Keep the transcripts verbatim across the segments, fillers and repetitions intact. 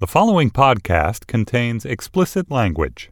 The following podcast contains explicit language.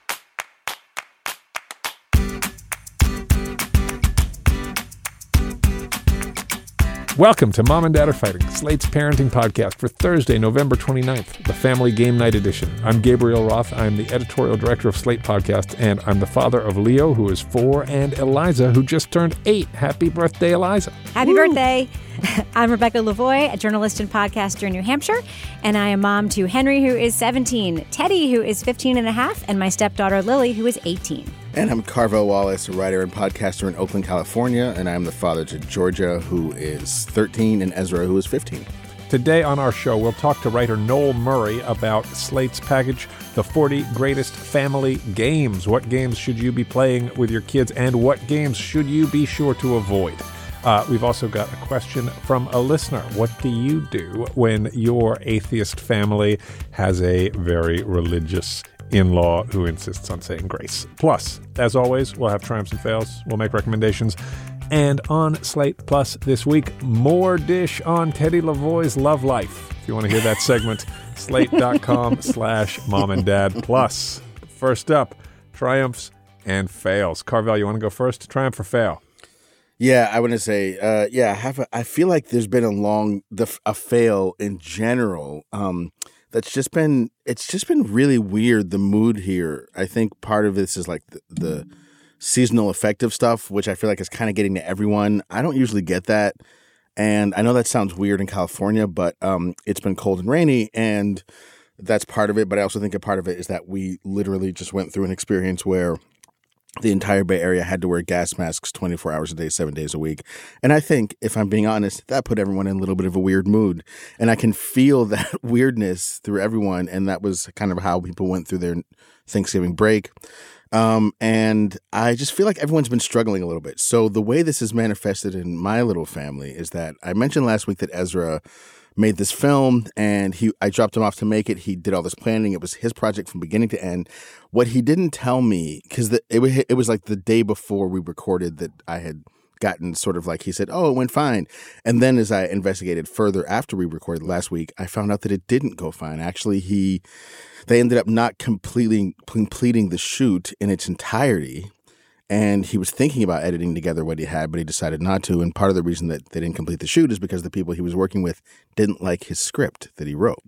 Welcome to Mom and Dad Are Fighting, Slate's parenting podcast for Thursday, November twenty-ninth, the Family Game Night edition. I'm Gabriel Roth. I'm the editorial director of Slate Podcast, and I'm the father of Leo, who is four, and Eliza, who just turned eight. Happy birthday, Eliza. Happy Woo. birthday. I'm Rebecca Lavoie, a journalist and podcaster in New Hampshire, and I am mom to Henry, who is seventeen, Teddy, who is fifteen and a half, and my stepdaughter, Lily, who is eighteen. And I'm Carvel Wallace, a writer and podcaster in Oakland, California, and I'm the father to Georgia, who is thirteen, and Ezra, who is fifteen. Today on our show, we'll talk to writer Noel Murray about Slate's package, The forty Greatest Family Games. What games should you be playing with your kids, and what games should you be sure to avoid? Uh, we've also got a question from a listener. What do you do when your atheist family has a very religious in-law who insists on saying grace? Plus, as always, we'll have triumphs and fails. We'll make recommendations. And on Slate Plus this week, more dish on Teddy Lavoie's love life. If you want to hear that segment, slate.com slash mom and dad plus. First up, triumphs and fails. Carvel, you want to go first? Triumph or fail? Yeah, I want to say, uh, yeah, I have. A, I feel like there's been a long, the, a fail in general. Um, that's just been, it's just been really weird, the mood here. I think part of this is like the, the seasonal affective stuff, which I feel like is kind of getting to everyone. I don't usually get that. And I know that sounds weird in California, but um, it's been cold and rainy, and that's part of it. But I also think a part of it is that we literally just went through an experience where the entire Bay Area had to wear gas masks twenty-four hours a day, seven days a week. And I think, if I'm being honest, that put everyone in a little bit of a weird mood. And I can feel that weirdness through everyone. And that was kind of how people went through their Thanksgiving break. Um, and I just feel like everyone's been struggling a little bit. So the way this is manifested in my little family is that I mentioned last week that Ezra made this film, and he I dropped him off to make it. He did all this planning. It was his project from beginning to end. What he didn't tell me, because it, it was like the day before we recorded that I had gotten sort of like, he said, oh, it went fine. And then as I investigated further after we recorded last week, I found out that it didn't go fine. Actually, he they ended up not completing completing the shoot in its entirety. And he was thinking about editing together what he had, but he decided not to. And part of the reason that they didn't complete the shoot is because the people he was working with didn't like his script that he wrote.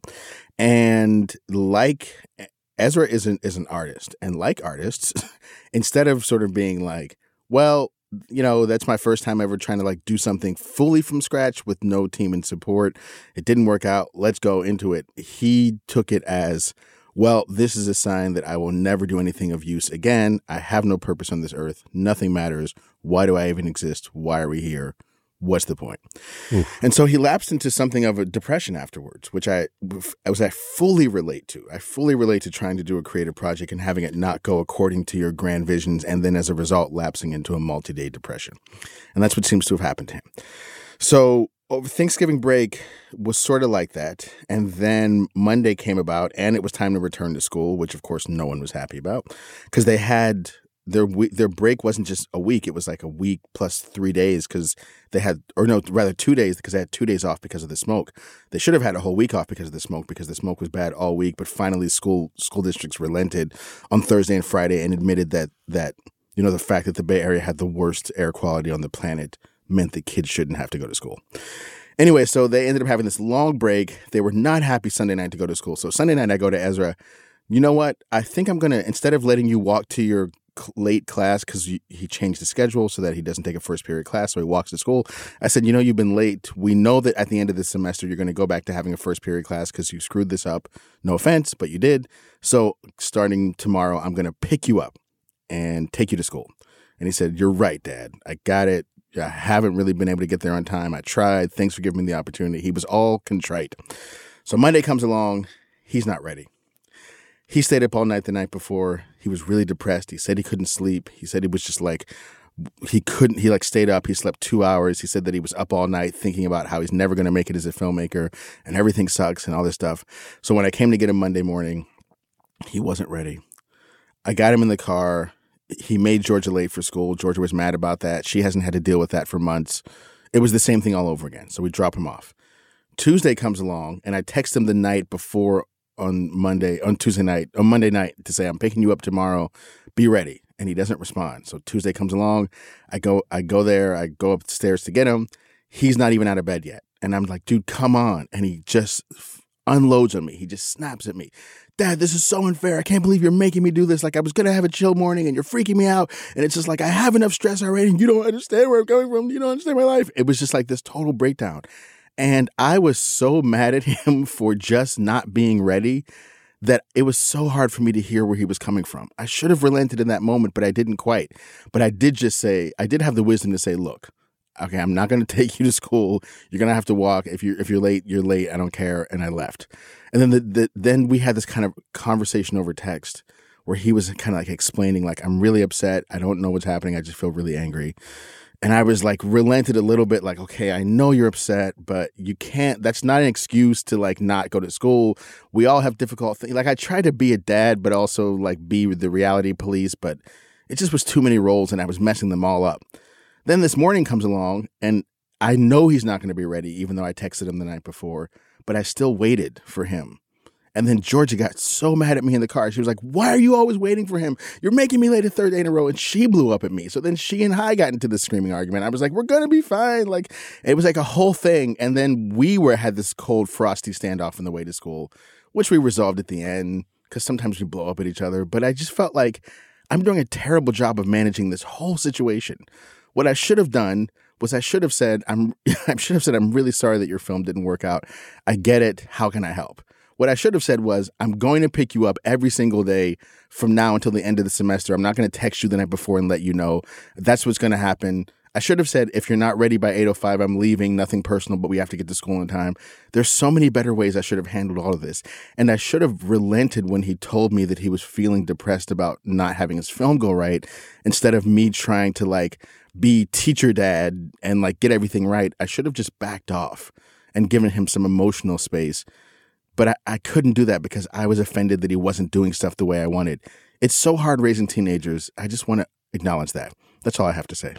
And like Ezra is an, is an artist. And like artists, instead of sort of being like, well, you know, that's my first time ever trying to like do something fully from scratch with no team and support. It didn't work out. Let's go into it. He took it as, well, this is a sign that I will never do anything of use again. I have no purpose on this earth. Nothing matters. Why do I even exist? Why are we here? What's the point? Oof. And so he lapsed into something of a depression afterwards, which I, I was I fully relate to. I fully relate to trying to do a creative project and having it not go according to your grand visions, and then as a result, lapsing into a multi-day depression. And that's what seems to have happened to him. So over Thanksgiving break was sort of like that. And then Monday came about, and it was time to return to school, which, of course, no one was happy about, because they had their their break wasn't just a week. It was like a week plus three days because they had – or no, rather two days because they had two days off because of the smoke. They should have had a whole week off because of the smoke because the smoke was bad all week. But finally, school school districts relented on Thursday and Friday and admitted that that, you know, the fact that the Bay Area had the worst air quality on the planet meant that kids shouldn't have to go to school. Anyway, so they ended up having this long break. They were not happy Sunday night to go to school. So Sunday night I go to Ezra. You know what? I think I'm going to, instead of letting you walk to your late class, because he changed the schedule so that he doesn't take a first period class, so he walks to school. I said, you know, you've been late. We know that at the end of this semester, you're going to go back to having a first period class because you screwed this up. No offense, but you did. So starting tomorrow, I'm going to pick you up and take you to school. And he said, you're right, Dad. I got it. I haven't really been able to get there on time. I tried. Thanks for giving me the opportunity. He was all contrite. So Monday comes along. He's not ready. He stayed up all night the night before. He was really depressed. He said he couldn't sleep. He said he was just like, he couldn't, he like stayed up. He slept two hours. He said that he was up all night thinking about how he's never going to make it as a filmmaker and everything sucks and all this stuff. So when I came to get him Monday morning, he wasn't ready. I got him in the car. He made Georgia late for school. Georgia was mad about that. She hasn't had to deal with that for months. It was the same thing all over again. So we drop him off. Tuesday comes along, and I text him the night before on Monday, on Tuesday night, on Monday night to say, I'm picking you up tomorrow. Be ready. And he doesn't respond. So Tuesday comes along. I go, I go there. I go upstairs to get him. He's not even out of bed yet. And I'm like, dude, come on. And he just unloads on me. He just snaps at me. Dad, this is so unfair. I can't believe you're making me do this. Like, I was going to have a chill morning and you're freaking me out. And it's just like, I have enough stress already and you don't understand where I'm coming from. You don't understand my life. It was just like this total breakdown. And I was so mad at him for just not being ready that it was so hard for me to hear where he was coming from. I should have relented in that moment, but I didn't quite. But I did just say, I did have the wisdom to say, look, okay, I'm not going to take you to school. You're going to have to walk. If you're if you're late, you're late. I don't care. And I left. And then the, the then we had this kind of conversation over text where he was kind of like explaining, like, I'm really upset. I don't know what's happening. I just feel really angry. And I was like relented a little bit, like, okay, I know you're upset, but you can't, that's not an excuse to like not go to school. We all have difficult things. Like, I tried to be a dad, but also like be the reality police, but it just was too many roles and I was messing them all up. Then this morning comes along and I know he's not going to be ready, even though I texted him the night before, but I still waited for him. And then Georgia got so mad at me in the car. She was like, why are you always waiting for him? You're making me late a third day in a row. And she blew up at me. So then she and I got into this screaming argument. I was like, we're going to be fine. Like, it was like a whole thing. And then we were had this cold, frosty standoff on the way to school, which we resolved at the end because sometimes we blow up at each other. But I just felt like I'm doing a terrible job of managing this whole situation. What I should have done was I should have said, I'm, I should have said, I'm really sorry that your film didn't work out. I get it. How can I help? What I should have said was, I'm going to pick you up every single day from now until the end of the semester. I'm not going to text you the night before and let you know. That's what's going to happen. I should have said, if you're not ready by eight oh five, I'm leaving. Nothing personal, but we have to get to school in time. There's so many better ways I should have handled all of this. And I should have relented when he told me that he was feeling depressed about not having his film go right. Instead of me trying to like be teacher dad and like get everything right, I should have just backed off and given him some emotional space. But I, I couldn't do that because I was offended that he wasn't doing stuff the way I wanted. It's so hard raising teenagers. I just want to acknowledge that. That's all I have to say.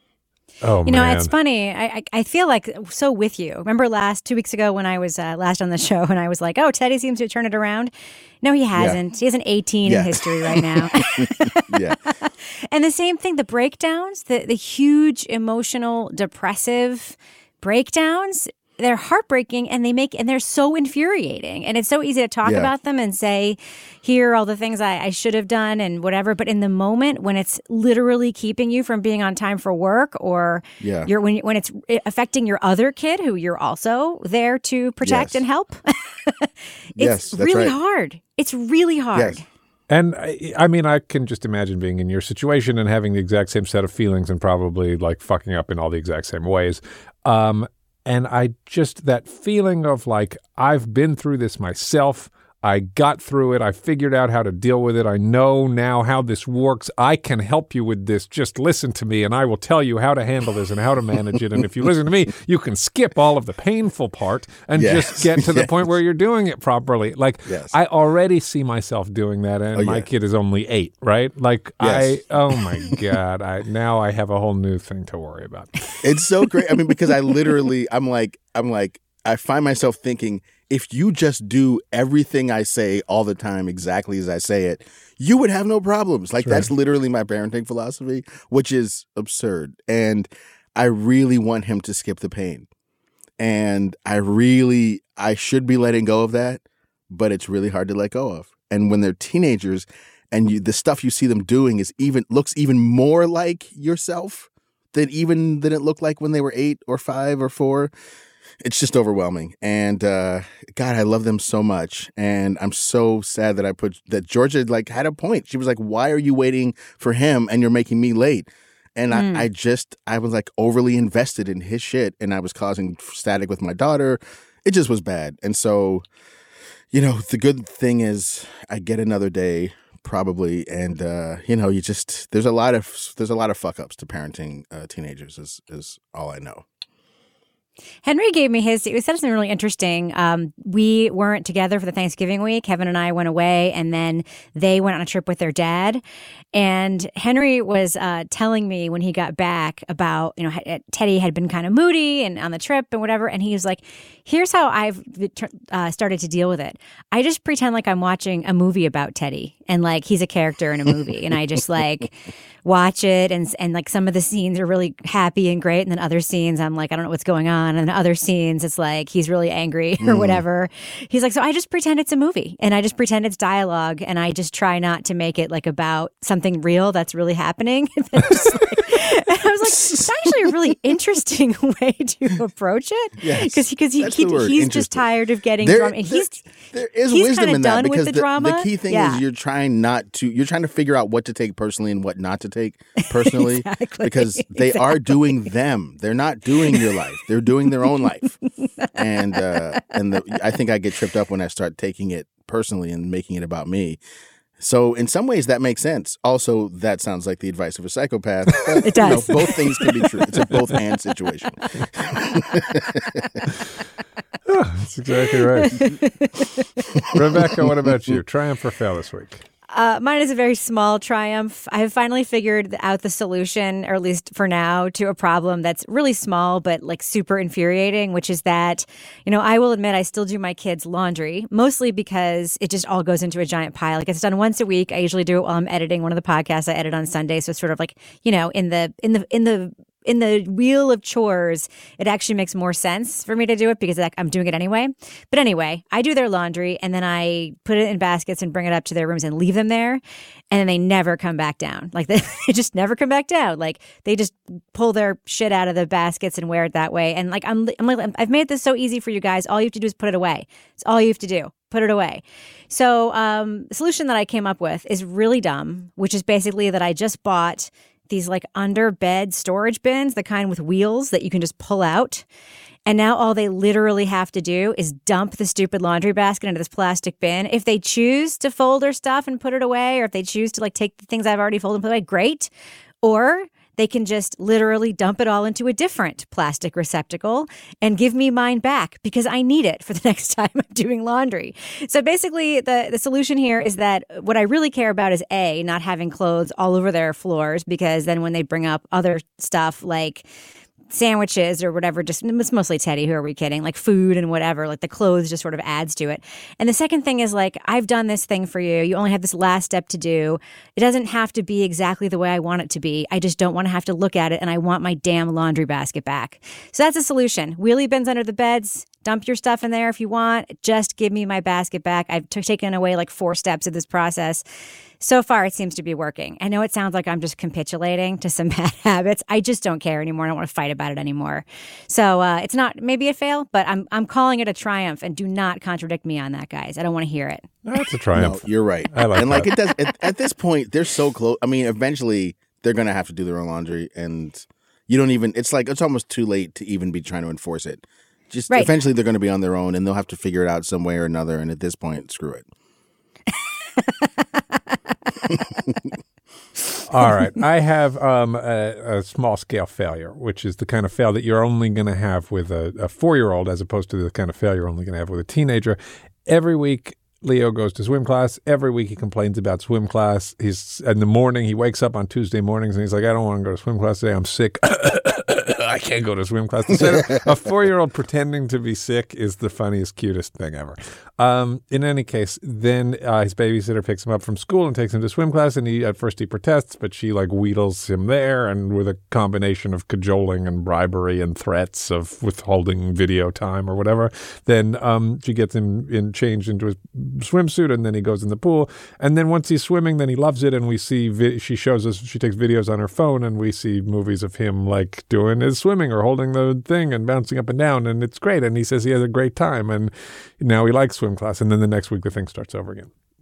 Oh, you know, man. it's funny. I, I I feel like so with you. Remember last two weeks ago when I was uh, last on the show and I was like, oh, Teddy seems to turn it around. No, he hasn't. Yeah. He has an eighteen yeah. in history right now. yeah. And the same thing, the breakdowns, the, the huge emotional, depressive breakdowns, they're heartbreaking and they make and they're so infuriating. And it's so easy to talk yeah. about them and say, here are all the things I, I should have done and whatever. But in the moment when it's literally keeping you from being on time for work or yeah. you're when when it's affecting your other kid who you're also there to protect yes. and help, it's yes, that's really right. hard. It's really hard. Yes. And I, I mean, I can just imagine being in your situation and having the exact same set of feelings and probably like fucking up in all the exact same ways. Um, And I just, that feeling of like, I've been through this myself. I got through it. I figured out how to deal with it. I know now how this works. I can help you with this. Just listen to me and I will tell you how to handle this and how to manage it. And if you listen to me, you can skip all of the painful part and yes. just get to the yes. point where you're doing it properly. Like, yes. I already see myself doing that. And oh, my yeah. kid is only eight, right? Like, yes. I, oh my God, I now I have a whole new thing to worry about. It's so great. I mean, because I literally, I'm like, I'm like, I find myself thinking, if you just do everything I say all the time exactly as I say it, you would have no problems. Like, sure. That's literally my parenting philosophy, which is absurd. And I really want him to skip the pain. And I really, I should be letting go of that, but it's really hard to let go of. And when they're teenagers and you, the stuff you see them doing is even, looks even more like yourself than even than it looked like when they were eight or five or four. It's just overwhelming. And uh, God, I love them so much. And I'm so sad that I put that Georgia like had a point. She was like, why are you waiting for him and you're making me late? And mm. I, I just, I was like overly invested in his shit and I was causing static with my daughter. It just was bad. And so, you know, the good thing is I get another day probably. And, uh, you know, you just, there's a lot of, there's a lot of fuck ups to parenting uh, teenagers is, is all I know. Henry gave me his, he said something really interesting. Um, we weren't together for the Thanksgiving week. Kevin and I went away, and then they went on a trip with their dad. And Henry was uh, telling me when he got back about, you know, Teddy had been kind of moody and on the trip and whatever. And he was like, here's how I've uh, started to deal with it. I just pretend like I'm watching a movie about Teddy and like he's a character in a movie. And I just like watch it. And, and like some of the scenes are really happy and great. And then other scenes, I'm like, I don't know what's going on. And then other scenes, it's like he's really angry or mm. whatever. He's like, so I just pretend it's a movie and I just pretend it's dialogue. And I just try not to make it like about something real that's really happening. And, like, and I was like, it's actually a really interesting way to approach it. Yes, because because he, he, he he's just tired of getting there, drama. And there, he's there is he's wisdom in that because the, the, drama. the key thing yeah. is you're trying not to you're trying to figure out what to take personally and what not to take personally exactly. because they exactly. are doing them. They're not doing your life. They're doing their own life. And uh, and the, I think I get tripped up when I start taking it personally and making it about me. So in some ways that makes sense. Also, that sounds like the advice of a psychopath. But, it does. You know, both things can be true. It's a both and situation. Oh, that's exactly right. Rebecca, what about you? Triumph or fail this week? Uh, mine is a very small triumph. I have finally figured out the solution, or at least for now, to a problem that's really small but like super infuriating, which is that, you know, I will admit I still do my kids' laundry, mostly because it just all goes into a giant pile. Like it's done once a week. I usually do it while I'm editing one of the podcasts I edit on Sunday. So it's sort of like, you know, in the in the in the in the wheel of chores, it actually makes more sense for me to do it because I'm doing it anyway. But anyway, I do their laundry and then I put it in baskets and bring it up to their rooms and leave them there. And then they never come back down. Like they, they just never come back down. Like they just pull their shit out of the baskets and wear it that way. And like I'm, I'm like, I've made this so easy for you guys. All you have to do is put it away. It's all you have to do. Put it away. So um, the solution that I came up with is really dumb, which is basically that I just bought these like under bed storage bins, the kind with wheels that you can just pull out. And now all they literally have to do is dump the stupid laundry basket into this plastic bin. If they choose to fold their stuff and put it away, or if they choose to like take the things I've already folded and put away, great. Or they can just literally dump it all into a different plastic receptacle and give me mine back because I need it for the next time I'm doing laundry. So basically, the, the solution here is that what I really care about is A, not having clothes all over their floors, because then when they bring up other stuff like sandwiches or whatever, just it's mostly Teddy, who are we kidding, like food and whatever, like the clothes just sort of adds to it. And the second thing is like, I've done this thing for you. You only have this last step to do. It doesn't have to be exactly the way I want it to be. I just don't want to have to look at it, and I want my damn laundry basket back. So that's a solution. Wheelie bins under the beds. Dump your stuff in there if you want. Just give me my basket back. I've t- taken away like four steps of this process. So far, it seems to be working. I know it sounds like I'm just capitulating to some bad habits. I just don't care anymore. I don't want to fight about it anymore. So uh, it's not maybe a fail, but I'm I'm calling it a triumph. And do not contradict me on that, guys. I don't want to hear it. That's a triumph. No, you're right. I like and that. like it does at, at this point, they're so close. I mean, eventually they're gonna have to do their own laundry, and you don't even. It's like it's almost too late to even be trying to enforce it. Just right. Eventually they're going to be on their own, and they'll have to figure it out some way or another. And at this point, screw it. All right. I have um, a, a small scale failure, which is the kind of fail that you're only going to have with a, a four-year-old as opposed to the kind of fail you're only going to have with a teenager. Every week, Leo goes to swim class. Every week he complains about swim class. He's in the morning, he wakes up on Tuesday mornings and he's like, I don't want to go to swim class today. I'm sick. I can't go to swim class. A four-year-old pretending to be sick is the funniest, cutest thing ever. Um, in any case, then uh, his babysitter picks him up from school and takes him to swim class. And he at first he protests, but she like wheedles him there, and with a combination of cajoling and bribery and threats of withholding video time or whatever, then um, she gets him in changed into his swimsuit, and then he goes in the pool. And then once he's swimming, then he loves it, and we see vi- she shows us she takes videos on her phone, and we see movies of him like doing his swimming or holding the thing and bouncing up and down, and it's great. And he says he has a great time, and now he likes swim class. And then the next week the thing starts over again.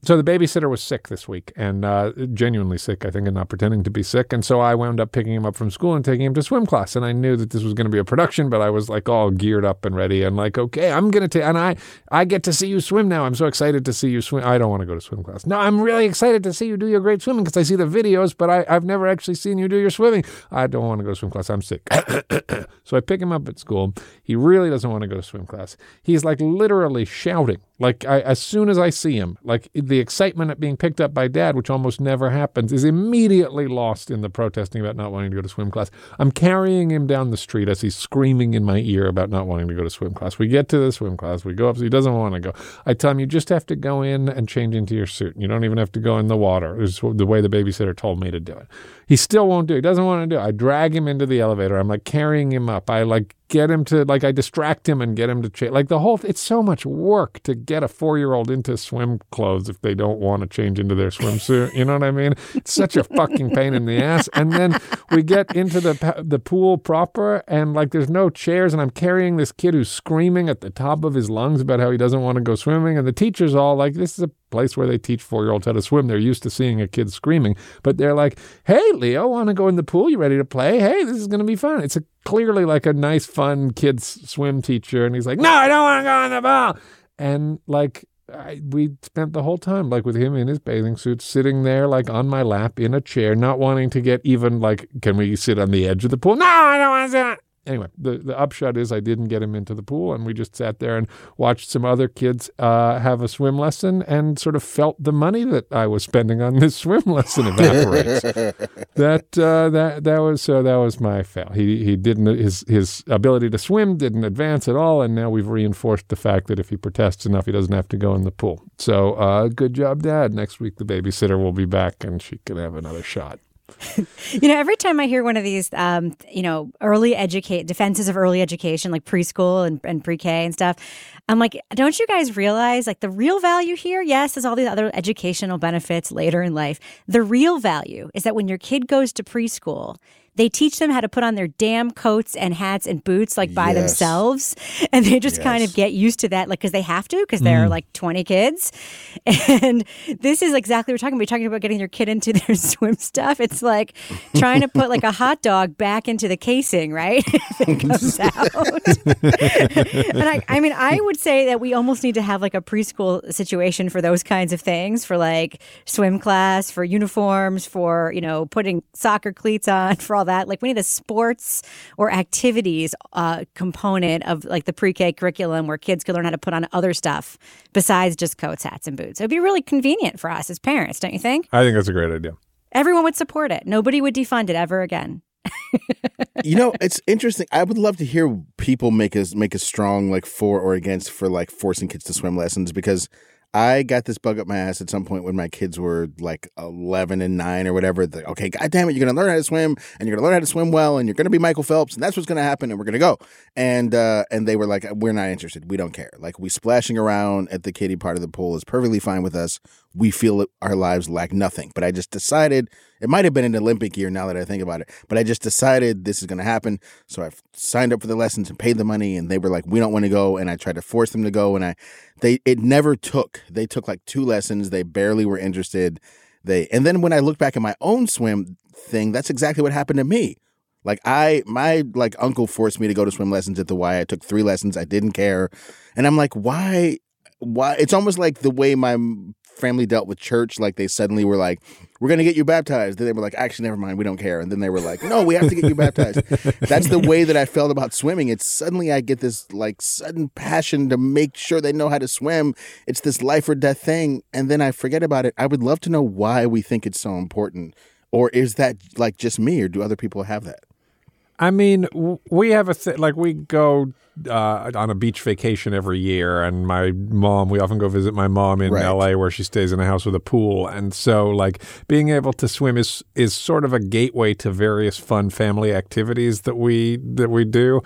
so the babysitter was sick this week, and uh, genuinely sick, I think, and not pretending to be sick. And so I wound up picking him up from school and taking him to swim class. And I knew that this was going to be a production, but I was like all geared up and ready and like, okay, I'm going to take, and I, I get to see you swim now. I'm so excited to see you swim. I don't want to go to swim class. No, I'm really excited to see you do your great swimming because I see the videos, but I, I've never actually seen you do your swimming. I don't want to go to swim class. I'm sick. So I pick him up at school. He really doesn't want to go to swim class. He's like literally shouting. Like I, as soon as I see him, like the excitement at being picked up by dad, which almost never happens, is immediately lost in the protesting about not wanting to go to swim class. I'm carrying him down the street as he's screaming in my ear about not wanting to go to swim class. We get to the swim class. We go up. He doesn't want to go. I tell him, you just have to go in and change into your suit. You don't even have to go in the water. It's the way the babysitter told me to do it. He still won't do it. He doesn't want to do it. I drag him into the elevator. I'm like carrying him up. I like get him to, like I distract him and get him to change. Like the whole, it's so much work to get a four-year-old into swim clothes if they don't want to change into their swimsuit. You know what I mean? It's such a fucking pain in the ass. And then we get into the the pool proper and like there's no chairs and I'm carrying this kid who's screaming at the top of his lungs about how he doesn't want to go swimming. And the teacher's all like, this is a place where they teach four-year-olds how to swim. They're used to seeing a kid screaming. But they're like, hey, Leo, want to go in the pool? You ready to play? Hey, this is going to be fun. It's a, clearly like a nice, fun kid's swim teacher. And he's like, no, I don't want to go in the pool. And like, I, we spent the whole time like with him in his bathing suit, sitting there like on my lap in a chair, not wanting to get even like, can we sit on the edge of the pool? No, I don't want to sit. Anyway, the, the upshot is I didn't get him into the pool, and we just sat there and watched some other kids uh, have a swim lesson and sort of felt the money that I was spending on this swim lesson evaporate. that uh, that that was so that was my fail. He he didn't his his ability to swim didn't advance at all, and now we've reinforced the fact that if he protests enough, he doesn't have to go in the pool. So uh, good job, Dad. Next week the babysitter will be back, and she can have another shot. You know, every time I hear one of these, um, you know, early educate defenses of early education, like preschool and, and pre-K and stuff, I'm like, don't you guys realize like the real value here? Yes, there's all these other educational benefits later in life. The real value is that when your kid goes to preschool, they teach them how to put on their damn coats and hats and boots like by yes. themselves. And they just yes. kind of get used to that, like, because they have to, because there mm. are like twenty kids. And this is exactly what we're talking about. We're talking about getting your kid into their swim stuff. It's like trying to put like a hot dog back into the casing, right? It comes out. And I, I mean, I would say that we almost need to have like a preschool situation for those kinds of things, for like swim class, for uniforms, for, you know, putting soccer cleats on, for all that. Like we need a sports or activities uh, component of like the pre-K curriculum where kids could learn how to put on other stuff besides just coats, hats, and boots. It would be really convenient for us as parents, don't you think? I think that's a great idea. Everyone would support it. Nobody would defund it ever again. You know, it's interesting. I would love to hear people make a, make a strong like for or against for like forcing kids to swim lessons, because I got this bug up my ass at some point when my kids were like eleven and nine or whatever. Like, okay, God damn it, you're going to learn how to swim, and you're going to learn how to swim well, and you're going to be Michael Phelps, and that's what's going to happen, and we're going to go. And uh, and they were like, we're not interested. We don't care. Like, we splashing around at the kiddie part of the pool is perfectly fine with us. We feel our lives lack nothing. But I just decided, it might have been an Olympic year now that I think about it, but I just decided this is going to happen. So I signed up for the lessons and paid the money, and they were like, we don't want to go. And I tried to force them to go, and I, they, it never took. They took like two lessons. They barely were interested. They, and then when I look back at my own swim thing, that's exactly what happened to me. Like I, my like uncle forced me to go to swim lessons at the Y. I took three lessons. I didn't care. And I'm like, why, why? It's almost like the way my family dealt with church. Like they suddenly were like, we're going to get you baptized. Then they were like, actually, never mind. We don't care. And then they were like, no, we have to get you baptized. That's the way that I felt about swimming. It's suddenly I get this like sudden passion to make sure they know how to swim. It's this life or death thing. And then I forget about it. I would love to know why we think it's so important. Or is that like just me, or do other people have that? I mean, w- we have a th- like we go uh, on a beach vacation every year, and my mom, we often go visit my mom in right. L A where she stays in a house with a pool. And so like being able to swim is is sort of a gateway to various fun family activities that we that we do.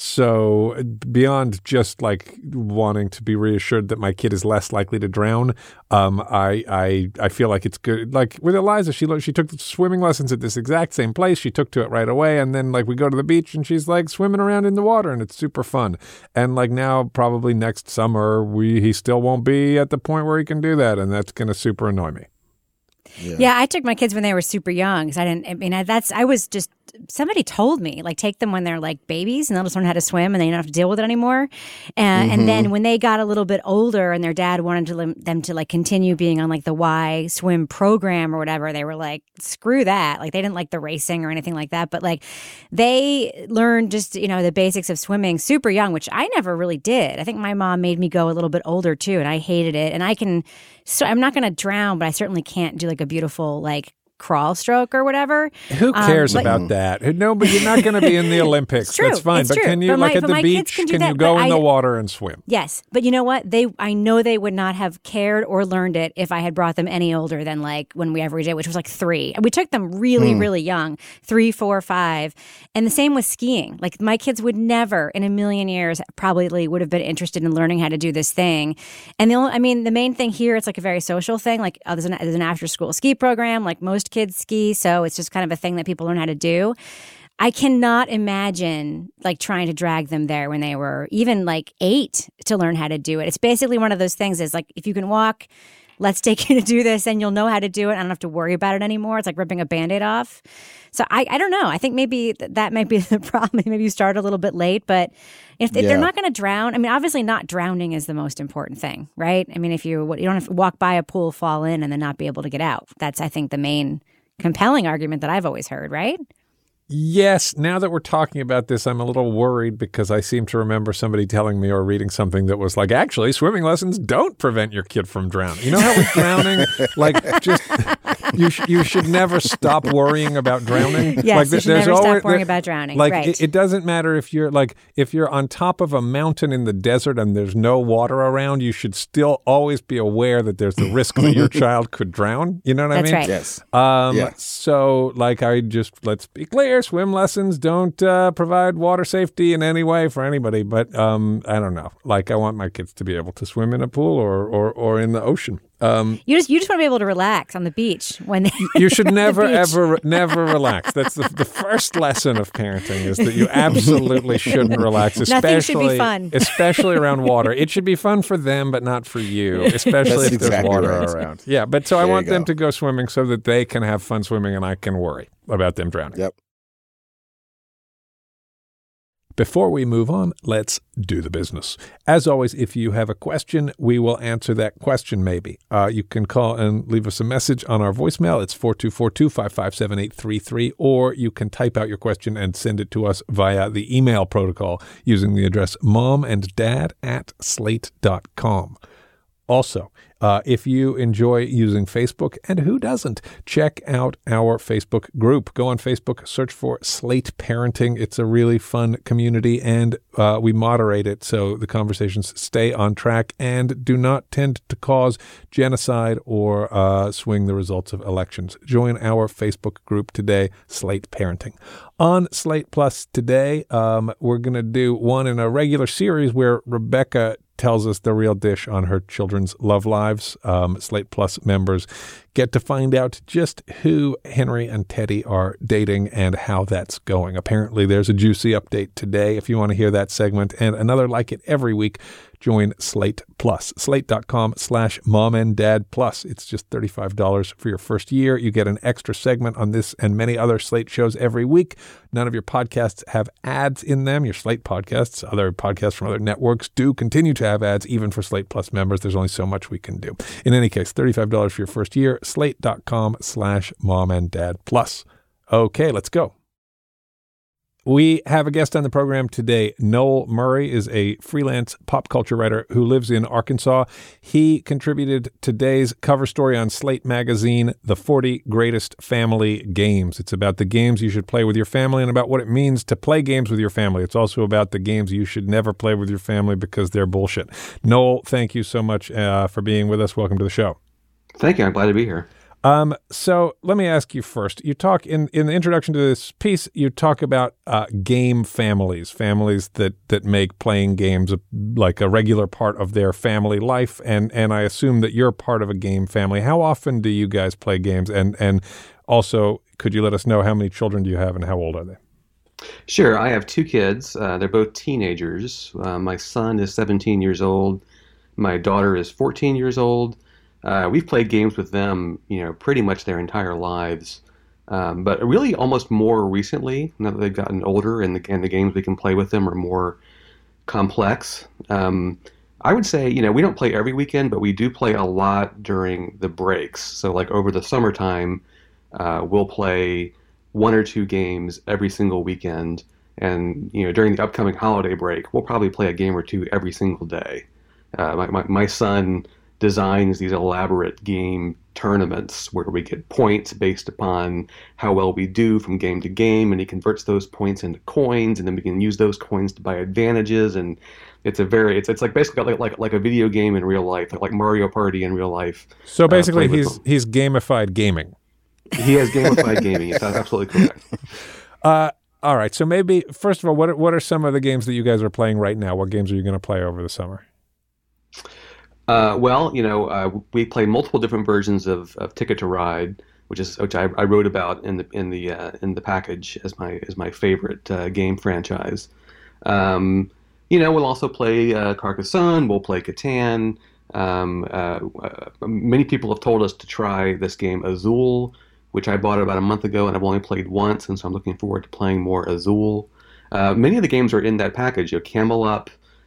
So beyond just like wanting to be reassured that my kid is less likely to drown, um, I I I feel like it's good. Like with Eliza, she she took swimming lessons at this exact same place. She took to it right away, and then like we go to the beach and she's like swimming around in the water, and it's super fun. fun. And like now, probably next summer, we he still won't be at the point where he can do that. And that's going to super annoy me. Yeah. yeah, I took my kids when they were super young because I didn't. I mean, I, that's I was just somebody told me like take them when they're like babies and they'll just learn how to swim and they don't have to deal with it anymore. And, mm-hmm. and then when they got a little bit older and their dad wanted to, them to like continue being on like the Y swim program or whatever, they were like, screw that. Like they didn't like the racing or anything like that, but like they learned just you know the basics of swimming super young, which I never really did. I think my mom made me go a little bit older too, and I hated it. And I can, so I'm not going to drown, but I certainly can't do like a beautiful like crawl stroke or whatever. Who cares um, but, about that? No, but you're not going to be in the Olympics. It's true. That's fine. It's but true. can you, but like my, at the beach, can, can that, you go in I, the water and swim? Yes. But you know what? They, I know they would not have cared or learned it if I had brought them any older than like when we ever did, which was like three. We took them really, mm. really young, three, four, five. And the same with skiing. Like my kids would never in a million years probably would have been interested in learning how to do this thing. And the only, I mean, the main thing here, it's like a very social thing. Like oh, there's an, there's an after school ski program. Like most kids ski. So it's just kind of a thing that people learn how to do. I cannot imagine like trying to drag them there when they were even like eight to learn how to do it. It's basically one of those things is like, if you can walk, let's take you to do this and you'll know how to do it. I don't have to worry about it anymore. It's like ripping a Band-Aid off. So I, I don't know. I think maybe th- that might be the problem. Maybe you start a little bit late, but if, if yeah. they're not going to drown, I mean, obviously not drowning is the most important thing, right? I mean, if you, you don't have to walk by a pool, fall in and then not be able to get out. That's, I think, the main compelling argument that I've always heard, right? Yes. Now that we're talking about this, I'm a little worried because I seem to remember somebody telling me or reading something that was like, actually, swimming lessons don't prevent your kid from drowning. You know how with drowning, like just you sh- you should never stop worrying about drowning. Yes, like, you should never always, stop worrying there, about drowning. Like right. it, it doesn't matter if you're like if you're on top of a mountain in the desert and there's no water around, you should still always be aware that there's the risk that your child could drown. You know what That's I mean? Right. Yes. Um, yeah. So, like, I just let's be clear: swim lessons don't uh, provide water safety in any way for anybody. But um, I don't know. Like, I want my kids to be able to swim in a pool or or, or in the ocean. Um, you just you just want to be able to relax on the beach when they you should never ever never relax. That's the, the first lesson of parenting is that you absolutely shouldn't relax, especially Nothing should be fun. especially around water. It should be fun for them, but not for you, especially if exactly there's water right. around. Yeah, but so there I want them go. to go swimming so that they can have fun swimming, and I can worry about them drowning. Yep. Before we move on, let's do the business. As always, if you have a question, we will answer that question maybe. Uh, you can call and leave us a message on our voicemail. It's four two four two, five five seven, eight three three, or you can type out your question and send it to us via the email protocol using the address momanddad at slate dot com. Also, uh, if you enjoy using Facebook, and who doesn't, check out our Facebook group. Go on Facebook, search for Slate Parenting. It's a really fun community, and uh, we moderate it so the conversations stay on track and do not tend to cause genocide or uh, swing the results of elections. Join our Facebook group today, Slate Parenting. On Slate Plus today, um, we're going to do one in a regular series where Rebecca tells us the real dish on her children's love lives. Um, Slate Plus members get to find out just who Henry and Teddy are dating and how that's going. Apparently, there's a juicy update today if you want to hear that segment, and another like it every week. Join Slate Plus. Slate.com slash mom and dad plus. It's just thirty-five dollars for your first year. You get an extra segment on this and many other Slate shows every week. None of your podcasts have ads in them. Your Slate podcasts, other podcasts from other networks do continue to have ads, even for Slate Plus members. There's only so much we can do. In any case, thirty-five dollars for your first year. Slate.com slash mom and dad plus. Okay, let's go. We have a guest on the program today. Noel Murray is a freelance pop culture writer who lives in Arkansas. He contributed today's cover story on Slate magazine, The forty Greatest Family Games. It's about the games you should play with your family and about what it means to play games with your family. It's also about the games you should never play with your family because they're bullshit. Noel, thank you so much uh, for being with us. Welcome to the show. Thank you. I'm glad to be here. Um, so let me ask you first. You talk in, in the introduction to this piece, you talk about uh, game families, families that, that make playing games a, like a regular part of their family life. And, and I assume that you're part of a game family. How often do you guys play games? And, and also, could you let us know how many children do you have and how old are they? Sure. I have two kids. Uh, they're both teenagers. Uh, my son is seventeen years old. My daughter is fourteen years old. Uh, we've played games with them, you know, pretty much their entire lives. Um, but really almost more recently, now that they've gotten older and the, and the games we can play with them are more complex. Um, I would say, you know, we don't play every weekend, but we do play a lot during the breaks. So like over the summertime, uh, we'll play one or two games every single weekend. And, you know, during the upcoming holiday break, we'll probably play a game or two every single day. Uh, my, my, my son designs these elaborate game tournaments where we get points based upon how well we do from game to game, and he converts those points into coins, and then we can use those coins to buy advantages. And it's a very it's it's like basically like like, like a video game in real life, like, like Mario Party in real life. So basically, uh, he's he's gamified gaming. He has gamified gaming. That's absolutely correct. Uh, all right. So maybe first of all, what are, what are some of the games that you guys are playing right now? What games are you going to play over the summer? Uh, well, you know, uh, we play multiple different versions of, of Ticket to Ride, which is which I, I wrote about in the in the uh, in the package as my as my favorite uh, game franchise. Um, you know, we'll also play uh, Carcassonne. We'll play Catan. Um, uh, uh, many people have told us to try this game Azul, which I bought about a month ago, and I've only played once, and so I'm looking forward to playing more Azul. Uh, many of the games are in that package. You know, Camel Up.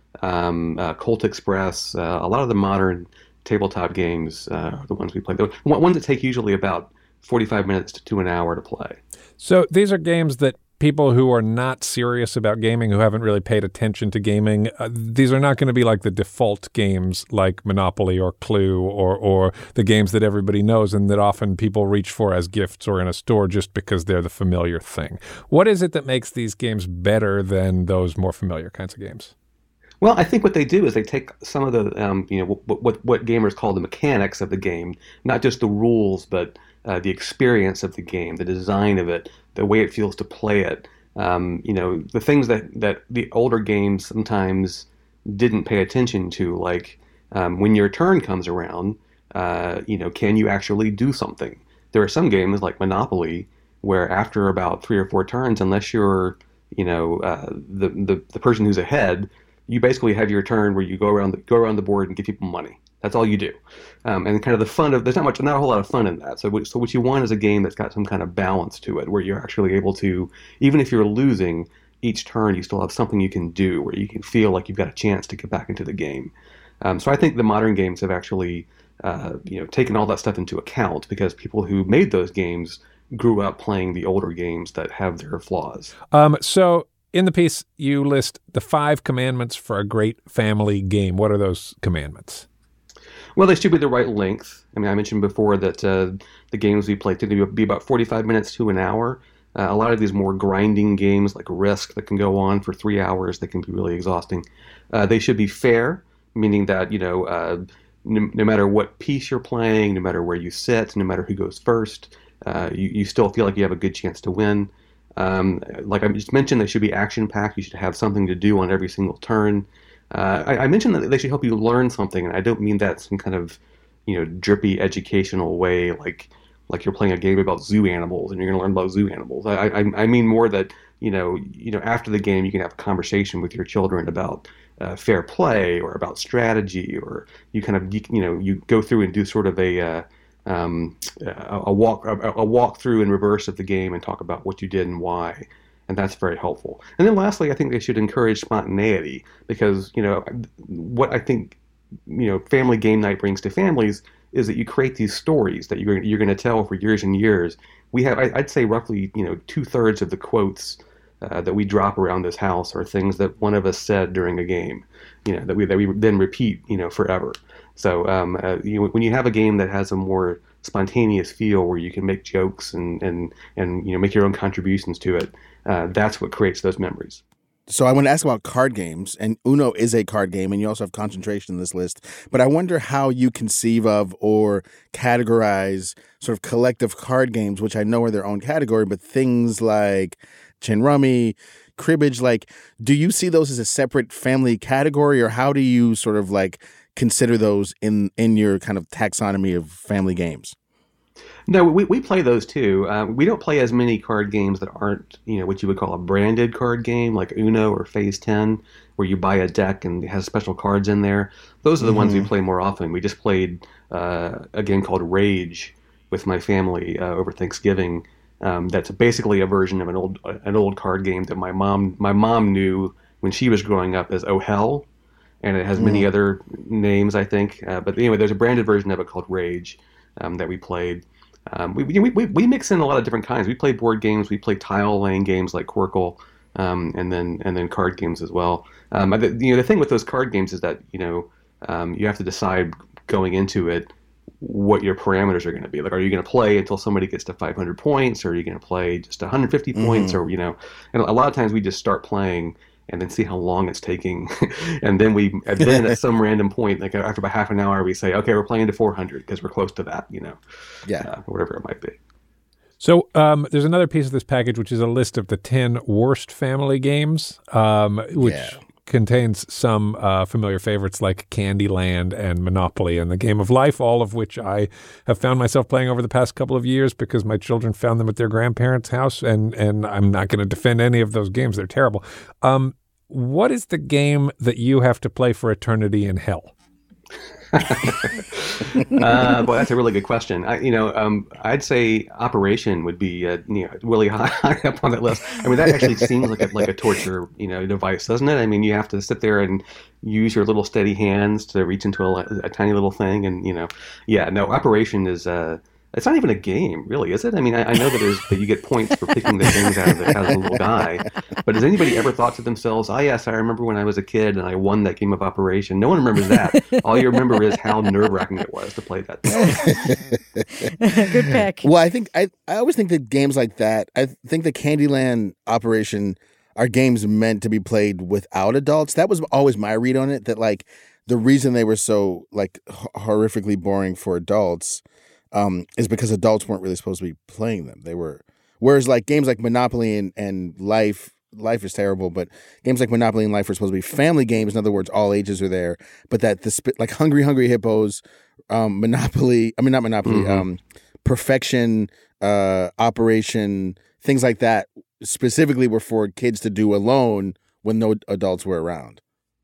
Um, uh, Colt Express, uh, a lot of the modern tabletop games uh, are the ones we play. The ones that take usually about forty-five minutes to, to an hour to play. So these are games that people who are not serious about gaming, who haven't really paid attention to gaming, uh, these are not going to be like the default games like Monopoly or Clue or, or the games that everybody knows and that often people reach for as gifts or in a store just because they're the familiar thing. What is it that makes these games better than those more familiar kinds of games? Well, I think what they do is they take some of the, um, you know, what, what what gamers call the mechanics of the game, not just the rules, but uh, the experience of the game, the design of it, the way it feels to play it. Um, you know, the things that, that the older games sometimes didn't pay attention to, like um, when your turn comes around, uh, you know, can you actually do something? There are some games like Monopoly where after about three or four turns, unless you're, you know, uh, the, the the person who's ahead, you basically have your turn where you go around the, go around the board and give people money. That's all you do. Um, and kind of the fun of, there's not much, not a whole lot of fun in that. So, what, so what you want is a game that's got some kind of balance to it, where you're actually able to, even if you're losing each turn, you still have something you can do, where you can feel like you've got a chance to get back into the game. Um, so I think the modern games have actually, uh, you know, taken all that stuff into account because people who made those games grew up playing the older games that have their flaws. Um, so. In the piece, you list the five commandments for a great family game. What are those commandments? Well, they should be the right length. I mean, I mentioned before that uh, the games we play tend to be about forty-five minutes to an hour. Uh, a lot of these more grinding games like Risk that can go on for three hours, that can be really exhausting. Uh, they should be fair, meaning that, you know, uh, no, no matter what piece you're playing, no matter where you sit, no matter who goes first, uh, you, you still feel like you have a good chance to win. Um, like I just mentioned, they should be action-packed. You should have something to do on every single turn. Uh, I, I mentioned that they should help you learn something, and I don't mean that some kind of, you know, drippy educational way, like like you're playing a game about zoo animals and you're going to learn about zoo animals. I, I I mean more that, you know, you know, after the game you can have a conversation with your children about uh, fair play or about strategy, or you kind of you, you know you go through and do sort of a uh, Um, a, a walk a, a walk through in reverse of the game and talk about what you did and why, and that's very helpful. And then lastly, I think they should encourage spontaneity, because, you know, what I think, you know, family game night brings to families is that you create these stories that you're you're going to tell for years and years. We have, I, I'd say, roughly, you know, two thirds of the quotes uh, that we drop around this house are things that one of us said during a game, you know, that we that we then repeat, you know, forever. So um, uh, you, when you have a game that has a more spontaneous feel, where you can make jokes and and and you know make your own contributions to it, uh, that's what creates those memories. So I want to ask about card games, and Uno is a card game, and you also have Concentration in this list. But I wonder how you conceive of or categorize sort of collective card games, which I know are their own category, but things like Gin Rummy, Cribbage, like, do you see those as a separate family category, or how do you sort of like consider those in, in your kind of taxonomy of family games? No, we, we play those too. Uh, we don't play as many card games that aren't, you know, what you would call a branded card game like Uno or Phase ten, where you buy a deck and it has special cards in there. Those are the mm-hmm. ones we play more often. We just played uh, a game called Rage with my family uh, over Thanksgiving. Um, that's basically a version of an old an old card game that my mom my mom knew when she was growing up as Oh Hell, and it has many mm. other names, I think. Uh, but anyway, there's a branded version of it called Rage um, that we played. Um, we, we we we mix in a lot of different kinds. We play board games, we play tile laying games like Quirkle, um, and then and then card games as well. Um, the, you know, the thing with those card games is that you know um, you have to decide going into it what your parameters are going to be. Like, are you going to play until somebody gets to five hundred points, or are you going to play just one hundred fifty mm-hmm. points, or you know? And a lot of times we just start playing and then see how long it's taking, and then we and then at some random point, like after about half an hour, we say, okay, we're playing to four hundred because we're close to that, you know, yeah, uh, whatever it might be. So um, there's another piece of this package, which is a list of the ten worst family games, um, which yeah. contains some uh, familiar favorites like Candyland and Monopoly and the Game of Life, all of which I have found myself playing over the past couple of years because my children found them at their grandparents' house, and, and I'm not going to defend any of those games. They're terrible. Um, what is the game that you have to play for eternity in hell? uh, well, that's a really good question. I, you know, um, I'd say Operation would be uh, you know, really high, high up on that list. I mean, that actually seems like a like a torture, you know, device, doesn't it? I mean, you have to sit there and use your little steady hands to reach into a, a tiny little thing, and you know, yeah, no, Operation is. Uh, It's not even a game, really, is it? I mean, I, I know that, there's, that you get points for picking the things out of it as a little guy, but has anybody ever thought to themselves, oh, yes, I remember when I was a kid and I won that game of Operation? No one remembers that. All you remember is how nerve-wracking it was to play that thing. Good pick. Well, I think I, I always think that games like that, I think the Candyland Operation are games meant to be played without adults. That was always my read on it, that, like, the reason they were so, like, horrifically boring for adults Um, is because adults weren't really supposed to be playing them. They were, whereas like games like Monopoly and, and Life, Life is terrible, but games like Monopoly and Life are supposed to be family games. In other words, all ages are there. But that the sp- like Hungry Hungry Hippos, um, Monopoly, I mean not Monopoly, mm-hmm. um, Perfection, uh, Operation, things like that specifically were for kids to do alone when no adults were around.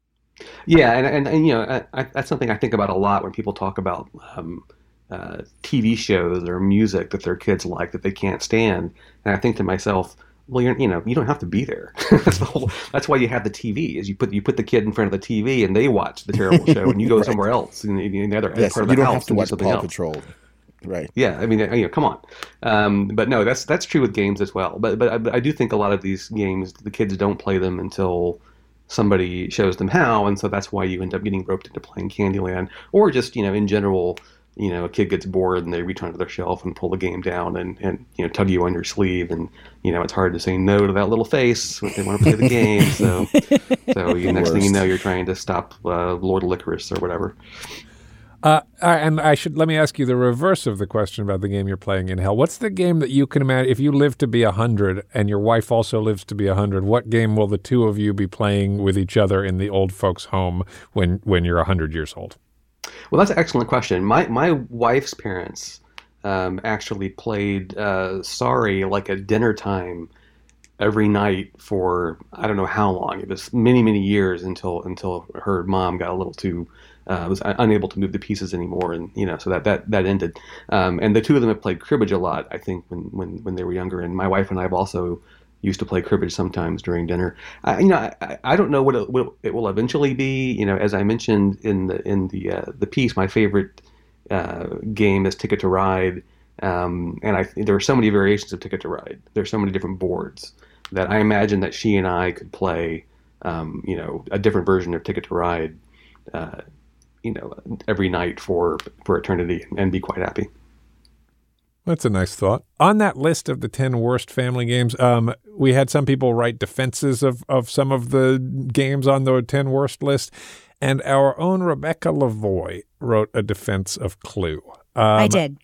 Yeah, and and, and you know I, I, that's something I think about a lot when people talk about. Um, Uh, T V shows or music that their kids like that they can't stand, and I think to myself, well, you're, you know, you don't have to be there. that's the whole. That's why you have the T V. Is you put you put the kid in front of the T V and they watch the terrible show, and you go right. somewhere else in the, in the other yes, part of the you don't house have to watch something Paw else. Patrol. Right. Yeah, I mean, you know, come on. Um, but no, that's that's true with games as well. But but I, I do think a lot of these games, the kids don't play them until somebody shows them how, and so that's why you end up getting roped into playing Candyland, or just you know in general. You know, a kid gets bored and they reach onto their shelf and pull the game down and, and you know tug you on your sleeve, and you know it's hard to say no to that little face when they want to play the game. So, so you, next thing you know, you're trying to stop uh, Lord Licorice or whatever. Uh, and I should let me ask you the reverse of the question about the game you're playing in hell. What's the game that you can imagine if you live to be a hundred and your wife also lives to be a hundred? What game will the two of you be playing with each other in the old folks' home when when you're a hundred years old? Well, that's an excellent question. My my wife's parents um, actually played uh, Sorry like at dinner time every night for I don't know how long. It was many many years until until her mom got a little too uh, was unable to move the pieces anymore, and you know so that that that ended. Um, and the two of them have played cribbage a lot. I think when when when they were younger, and my wife and I have also used to play cribbage sometimes during dinner. I, you know, I, I don't know what it, what it will eventually be. You know, as I mentioned in the in the uh, the piece, my favorite uh, game is Ticket to Ride, um, and I there are so many variations of Ticket to Ride. There's so many different boards that I imagine that she and I could play. Um, you know, a different version of Ticket to Ride. Uh, you know, every night for for eternity, and be quite happy. That's a nice thought. On that list of the ten worst family games, um, we had some people write defenses of, of some of the games on the ten worst list, and our own Rebecca Lavoie wrote a defense of Clue. Um, I did.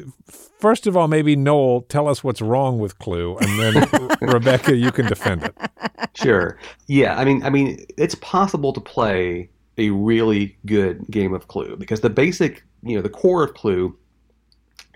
First of all, maybe Noel, tell us what's wrong with Clue, and then Rebecca, you can defend it. Sure. Yeah, I mean, I mean, it's possible to play a really good game of Clue because the basic, you know, the core of Clue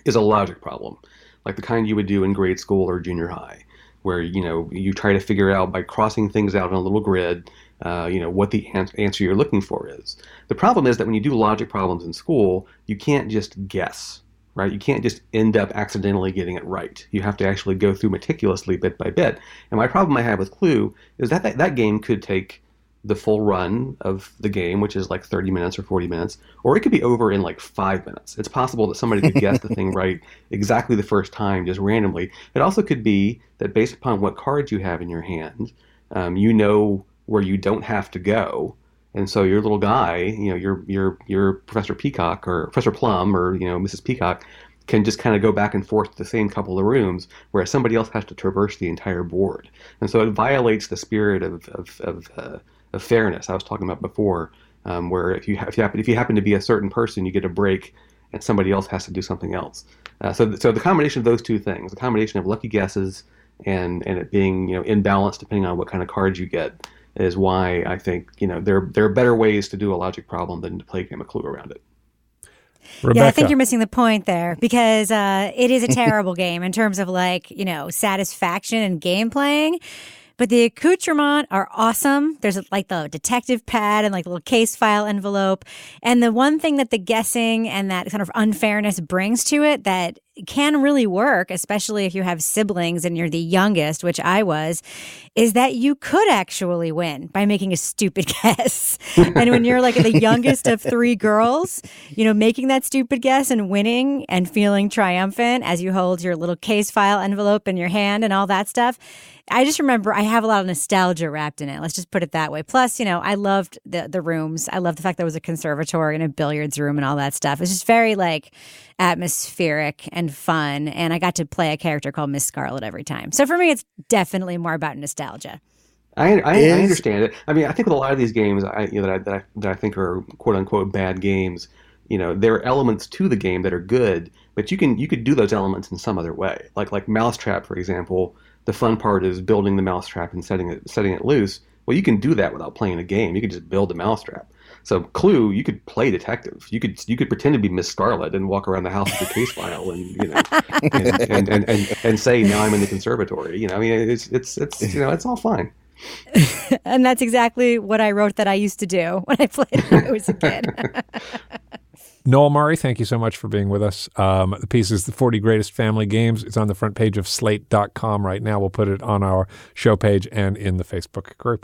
is a logic problem, like the kind you would do in grade school or junior high, where, you know, you try to figure out by crossing things out on a little grid, uh, you know, what the an- answer you're looking for is. The problem is that when you do logic problems in school, you can't just guess, right? You can't just end up accidentally getting it right. You have to actually go through meticulously bit by bit. And my problem I have with Clue is that that, that game could take the full run of the game, which is like thirty minutes or forty minutes, or it could be over in like five minutes. It's possible that somebody could guess the thing right exactly the first time, just randomly. It also could be that based upon what cards you have in your hand, um, you know where you don't have to go. And so your little guy, you know, your your your Professor Peacock or Professor Plum or, you know, Missus Peacock can just kind of go back and forth to the same couple of rooms, whereas somebody else has to traverse the entire board. And so it violates the spirit of of of, uh, of fairness I was talking about before, um, where if you ha- if you happen if you happen to be a certain person, you get a break, and somebody else has to do something else. Uh, so th- so the combination of those two things, the combination of lucky guesses and and it being, you know, imbalanced depending on what kind of cards you get, is why I think, you know, there there are better ways to do a logic problem than to play a game of Clue around it. Rebecca. Yeah, I think you're missing the point there, because uh, it is a terrible game in terms of, like, you know, satisfaction and game playing. But the accoutrements are awesome. There's like the detective pad and like the little case file envelope. And the one thing that the guessing and that kind of unfairness brings to it that can really work, especially if you have siblings and you're the youngest, which I was, is that you could actually win by making a stupid guess. And when you're like the youngest of three girls, you know, making that stupid guess and winning and feeling triumphant as you hold your little case file envelope in your hand and all that stuff. I just remember I have a lot of nostalgia wrapped in it. Let's just put it that way. Plus, you know, I loved the the rooms. I loved the fact there was a conservatory and a billiards room and all that stuff. It's just very like atmospheric and fun. And I got to play a character called Miss Scarlet every time. So for me, it's definitely more about nostalgia. I, I, Is, I understand it. I mean, I think with a lot of these games, I, you know, that I, that I that I think are quote unquote bad games, you know, there are elements to the game that are good, but you can you could do those elements in some other way. Like like Mousetrap, for example. The fun part is building the mousetrap and setting it setting it loose. Well, you can do that without playing a game. You can just build a mousetrap. So Clue, you could play detective. You could you could pretend to be Miss Scarlet and walk around the house with your case file and, you know, and, and, and, and, and say, now I'm in the conservatory. You know, I mean, it's it's it's you know, it's all fine. And that's exactly what I wrote that I used to do when I played when I was a kid. Noel Murray, thank you so much for being with us. Um, the piece is The forty Greatest Family Games. It's on the front page of slate dot com right now. We'll put it on our show page and in the Facebook group.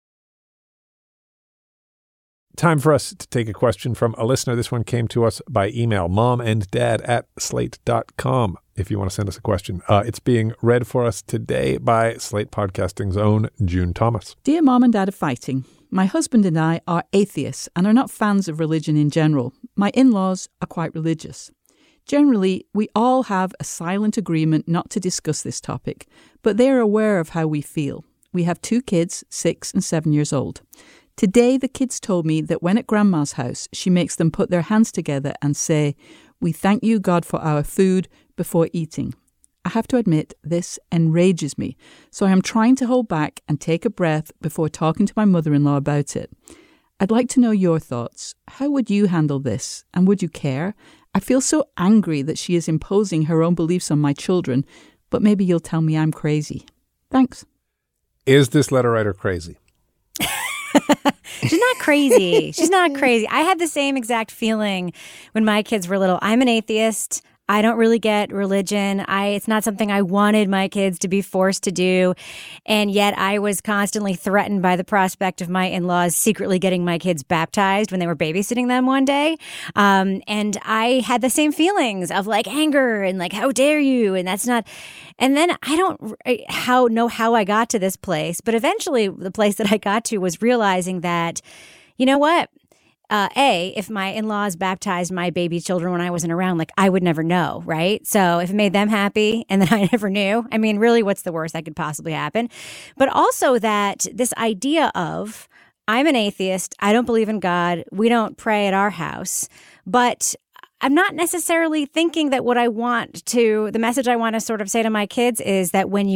Time for us to take a question from a listener. This one came to us by email, mom and dad at slate dot com, if you want to send us a question. Uh, it's being read for us today by Slate Podcasting's own June Thomas. Dear Mom and Dad are fighting. My husband and I are atheists and are not fans of religion in general. My in-laws are quite religious. Generally, we all have a silent agreement not to discuss this topic, but they are aware of how we feel. We have two kids, six and seven years old. Today, the kids told me that when at Grandma's house, she makes them put their hands together and say, "We thank you, God, for our food," before eating. I have to admit, this enrages me, so I am trying to hold back and take a breath before talking to my mother-in-law about it. I'd like to know your thoughts. How would you handle this, and would you care? I feel so angry that she is imposing her own beliefs on my children, but maybe you'll tell me I'm crazy. Thanks. Is this letter writer crazy? She's not crazy. She's not crazy. I had the same exact feeling when my kids were little. I'm an atheist. I don't really get religion. I it's not something I wanted my kids to be forced to do. And yet I was constantly threatened by the prospect of my in-laws secretly getting my kids baptized when they were babysitting them one day. Um, and I had the same feelings of like anger and like, how dare you? And that's not. And then I don't how know how I got to this place. But eventually the place that I got to was realizing that, you know what? Uh, A, if my in-laws baptized my baby children when I wasn't around, like I would never know, right? So if it made them happy and then I never knew, I mean, really, what's the worst that could possibly happen? But also that this idea of I'm an atheist, I don't believe in God, we don't pray at our house, but I'm not necessarily thinking that what I want to, the message I want to sort of say to my kids is that when you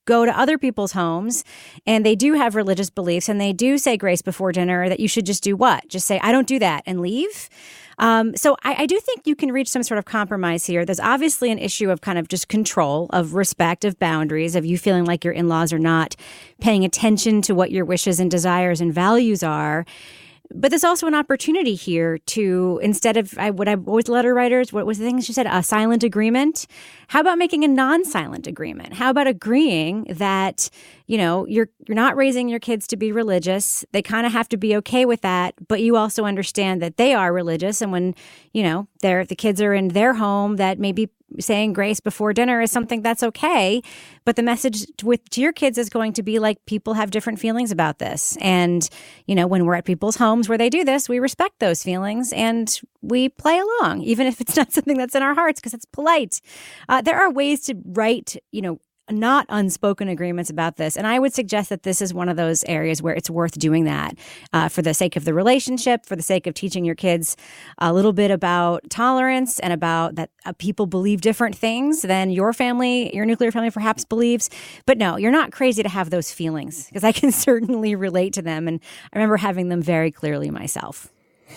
go to other people's homes and they do have religious beliefs and they do say grace before dinner, that you should just do what? Just say, I don't do that, and leave? Um, so I, I do think you can reach some sort of compromise here. There's obviously an issue of kind of just control, of respect, of boundaries, of you feeling like your in-laws are not paying attention to what your wishes and desires and values are. But there's also an opportunity here to, instead of I, what I what was letter writers, what was the thing she said, a silent agreement? How about making a non-silent agreement? How about agreeing that, you know, you're you're not raising your kids to be religious. They kind of have to be okay with that, but you also understand that they are religious, and when, you know, they're the kids are in their home, that maybe saying grace before dinner is something that's okay. But the message to, with, to your kids is going to be like, people have different feelings about this. And, you know, when we're at people's homes where they do this, we respect those feelings and we play along, even if it's not something that's in our hearts, because it's polite. Uh, there are ways to write, you know, not unspoken agreements about this. And I would suggest that this is one of those areas where it's worth doing that uh, for the sake of the relationship, for the sake of teaching your kids a little bit about tolerance and about that uh, people believe different things than your family, your nuclear family perhaps believes. But no, you're not crazy to have those feelings, because I can certainly relate to them. And I remember having them very clearly myself.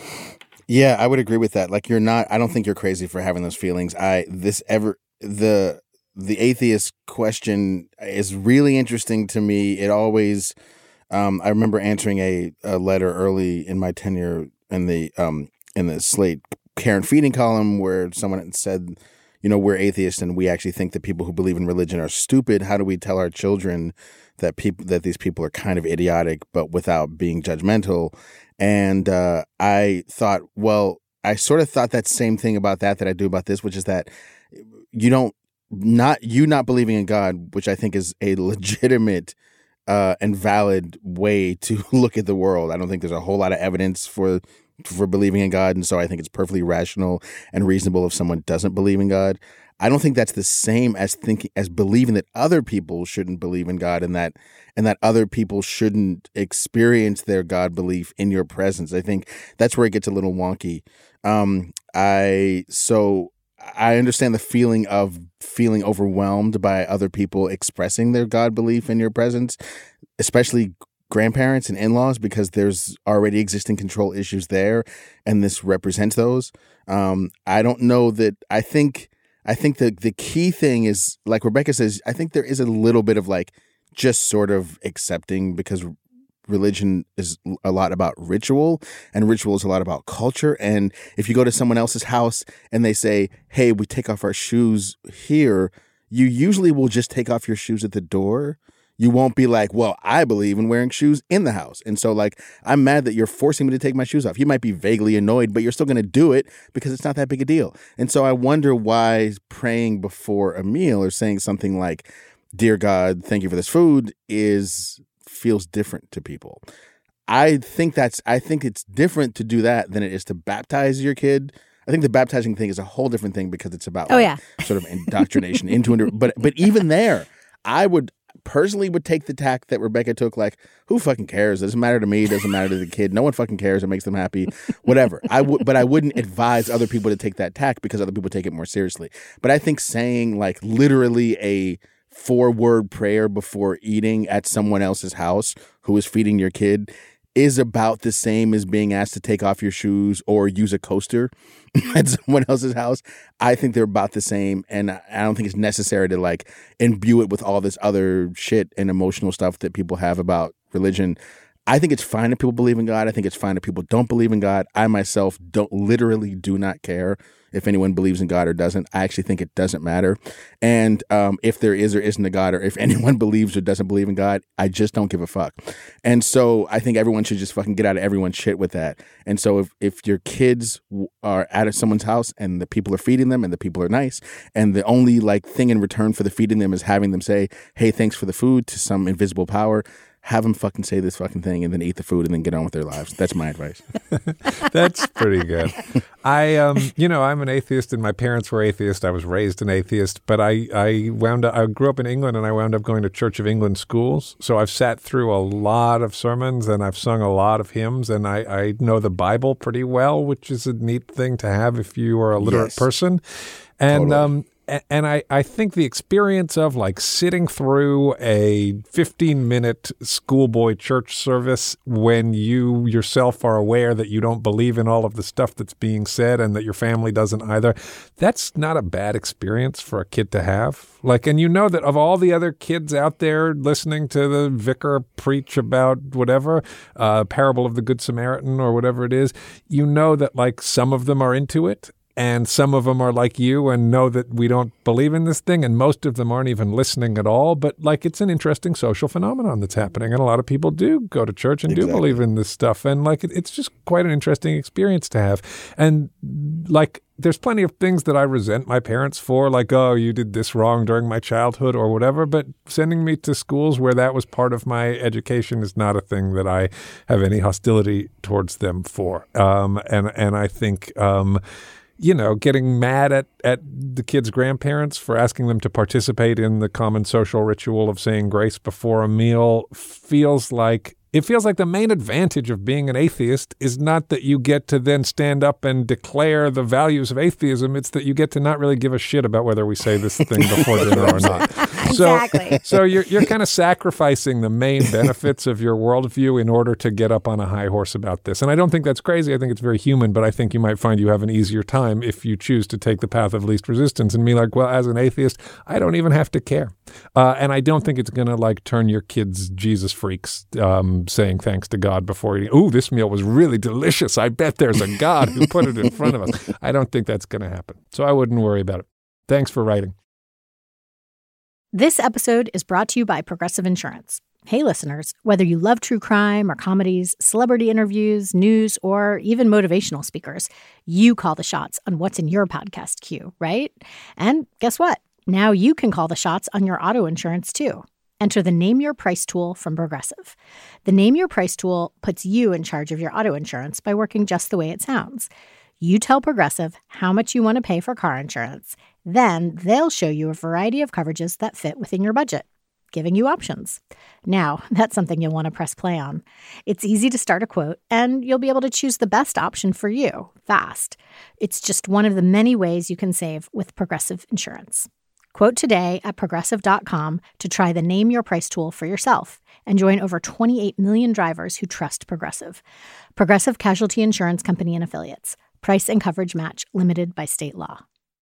Yeah, I would agree with that. Like, you're not, I don't think you're crazy for having those feelings. I, this ever, the, The atheist question is really interesting to me. It always, um, I remember answering a, a letter early in my tenure in the um, in the Slate Care and Feeding column, where someone had said, you know, we're atheists and we actually think that people who believe in religion are stupid. How do we tell our children that people that these people are kind of idiotic, but without being judgmental? And uh, I thought, well, I sort of thought that same thing about that that I do about this, which is that you don't. Not you not believing in God, which I think is a legitimate uh, and valid way to look at the world. I don't think there's a whole lot of evidence for for believing in God, and so I think it's perfectly rational and reasonable if someone doesn't believe in God. I don't think that's the same as thinking as believing that other people shouldn't believe in God, and that and that other people shouldn't experience their God belief in your presence. I think that's where it gets a little wonky. Um, I so. I understand the feeling of feeling overwhelmed by other people expressing their God belief in your presence, especially grandparents and in-laws, because there's already existing control issues there, and this represents those. Um, I don't know that I think I think the the key thing is, like Rebecca says, I think there is a little bit of like just sort of accepting, because religion is a lot about ritual, and ritual is a lot about culture. And if you go to someone else's house and they say, hey, we take off our shoes here, you usually will just take off your shoes at the door. You won't be like, well, I believe in wearing shoes in the house. And so, like, I'm mad that you're forcing me to take my shoes off. You might be vaguely annoyed, but you're still going to do it because it's not that big a deal. And so I wonder why praying before a meal or saying something like, dear God, thank you for this food, is feels different to people. I think that's I think it's different to do that than it is to baptize your kid. I think the baptizing thing is a whole different thing, because it's about oh, like, yeah. sort of indoctrination into it. But but even there, I would personally would take the tack that Rebecca took, like, who fucking cares? It doesn't matter to me. It doesn't matter to the kid. No one fucking cares. It makes them happy. Whatever. I would, but I wouldn't advise other people to take that tack, because other people take it more seriously. But I think saying like literally a four-word prayer before eating at someone else's house who is feeding your kid is about the same as being asked to take off your shoes or use a coaster at someone else's house. I think they're about the same, and I don't think it's necessary to like imbue it with all this other shit and emotional stuff that people have about religion. I think it's fine if people believe in God. I think it's fine if people don't believe in God. I myself don't literally do not care if anyone believes in God or doesn't. I actually think it doesn't matter. And um, if there is or isn't a God, or if anyone believes or doesn't believe in God, I just don't give a fuck. And so I think everyone should just fucking get out of everyone's shit with that. And so if, if your kids are at someone's house and the people are feeding them and the people are nice, and the only like thing in return for the feeding them is having them say, hey, thanks for the food to some invisible power, have them fucking say this fucking thing and then eat the food and then get on with their lives. That's my advice. That's pretty good. I, um, you know, I'm an atheist and my parents were atheists. I was raised an atheist, but I, I wound up, I grew up in England and I wound up going to Church of England schools. So I've sat through a lot of sermons and I've sung a lot of hymns, and I, I know the Bible pretty well, which is a neat thing to have if you are a literate yes. person. And, totally. um, and I, I think the experience of like sitting through a fifteen minute schoolboy church service when you yourself are aware that you don't believe in all of the stuff that's being said and that your family doesn't either, that's not a bad experience for a kid to have. Like, and you know that of all the other kids out there listening to the vicar preach about whatever, uh, parable of the Good Samaritan or whatever it is, you know that like some of them are into it. And some of them are like you and know that we don't believe in this thing. And most of them aren't even listening at all. But like, it's an interesting social phenomenon that's happening. And a lot of people do go to church and exactly. do believe in this stuff. And like, it, it's just quite an interesting experience to have. And like, there's plenty of things that I resent my parents for, like, oh, you did this wrong during my childhood or whatever. But sending me to schools where that was part of my education is not a thing that I have any hostility towards them for. Um, and, and I think, um, you know, getting mad at, at the kids' grandparents for asking them to participate in the common social ritual of saying grace before a meal feels like It feels like the main advantage of being an atheist is not that you get to then stand up and declare the values of atheism. It's that you get to not really give a shit about whether we say this thing before dinner or not. Exactly. So, so you're you're kind of sacrificing the main benefits of your worldview in order to get up on a high horse about this. And I don't think that's crazy. I think it's very human, but I think you might find you have an easier time if you choose to take the path of least resistance and be like, well, as an atheist, I don't even have to care. Uh, and I don't think it's going to like turn your kids Jesus freaks um, saying thanks to God before eating. Ooh, this meal was really delicious. I bet there's a God who put it in front of us. I don't think that's going to happen. So I wouldn't worry about it. Thanks for writing. This episode is brought to you by Progressive Insurance. Hey, listeners, whether you love true crime or comedies, celebrity interviews, news, or even motivational speakers, you call the shots on what's in your podcast queue, right? And guess what? Now you can call the shots on your auto insurance, too. Enter the Name Your Price tool from Progressive. The Name Your Price tool puts you in charge of your auto insurance by working just the way it sounds. You tell Progressive how much you want to pay for car insurance. Then they'll show you a variety of coverages that fit within your budget, giving you options. Now, that's something you'll want to press play on. It's easy to start a quote, and you'll be able to choose the best option for you fast. It's just one of the many ways you can save with Progressive Insurance. Quote today at progressive dot com to try the Name Your Price tool for yourself and join over twenty-eight million drivers who trust Progressive. Progressive Casualty Insurance Company and Affiliates. Price and coverage match limited by state law.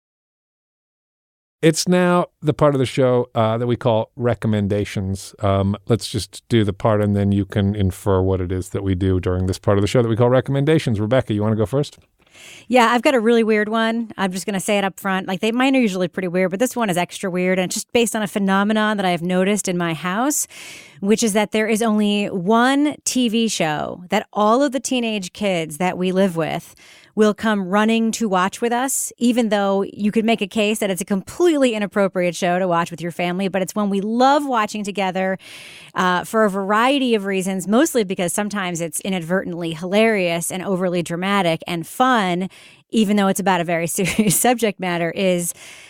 It's now the part of the show uh, that we call recommendations. Um, let's just do the part and then you can infer what it is that we do during this part of the show that we call recommendations. Rebecca, you want to go first? Yeah, I've got a really weird one. I'm just going to say it up front. Like, they mine are usually pretty weird, but this one is extra weird. And it's just based on a phenomenon that I have noticed in my house, which is that there is only one T V show that all of the teenage kids that we live with will come running to watch with us, even though you could make a case that it's a completely inappropriate show to watch with your family. But it's one we love watching together uh, for a variety of reasons, mostly because sometimes it's inadvertently hilarious and overly dramatic and fun, even though it's about a very serious subject matter, is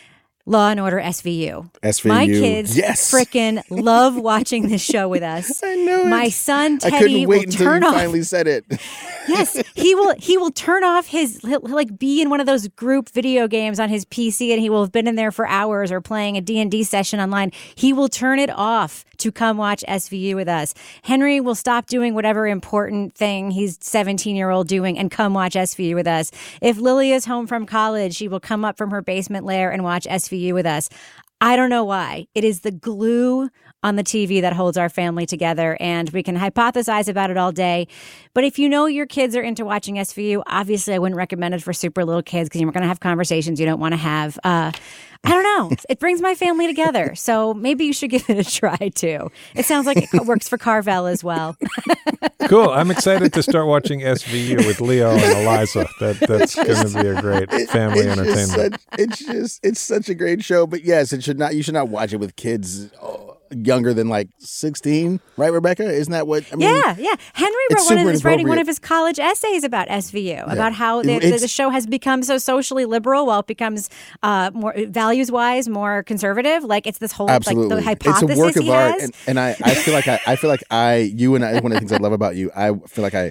Law and Order S V U. S V U. My kids yes. frickin' love watching this show with us. I know it. My son Teddy I couldn't wait will until turn you off. finally said it. Yes, he will. He will turn off his. He'll, he'll like be in one of those group video games on his P C, and he will have been in there for hours or playing a D and D session online. He will turn it off to come watch S V U with us. Henry will stop doing whatever important thing he's seventeen year old doing and come watch S V U with us. If Lily is home from college, she will come up from her basement lair and watch S V U with us. I don't know why. It is the glue on the T V that holds our family together, and we can hypothesize about it all day. But if you know your kids are into watching S V U, obviously I wouldn't recommend it for super little kids because you're going to have conversations you don't want to have. Uh, I don't know. It brings my family together. So maybe you should give it a try, too. It sounds like it works for Carvel as well. Cool. I'm excited to start watching S V U with Leo and Eliza. That That's going to be a great family it's entertainment. Just such, it's just, it's such a great show. But yes, it should not. You should not watch it with kids oh, younger than like sixteen, right, Rebecca? Isn't that what? I mean, yeah, yeah. Henry wrote one of his writing one of his college essays about S V U, yeah. about how the, the, the show has become so socially liberal while it becomes uh, more values wise, more conservative. Like it's this whole absolutely. like the hypothesis it's a work of he art, has. and, and I, I feel like I, I feel like I, you and I. One of the things I love about you, I feel like I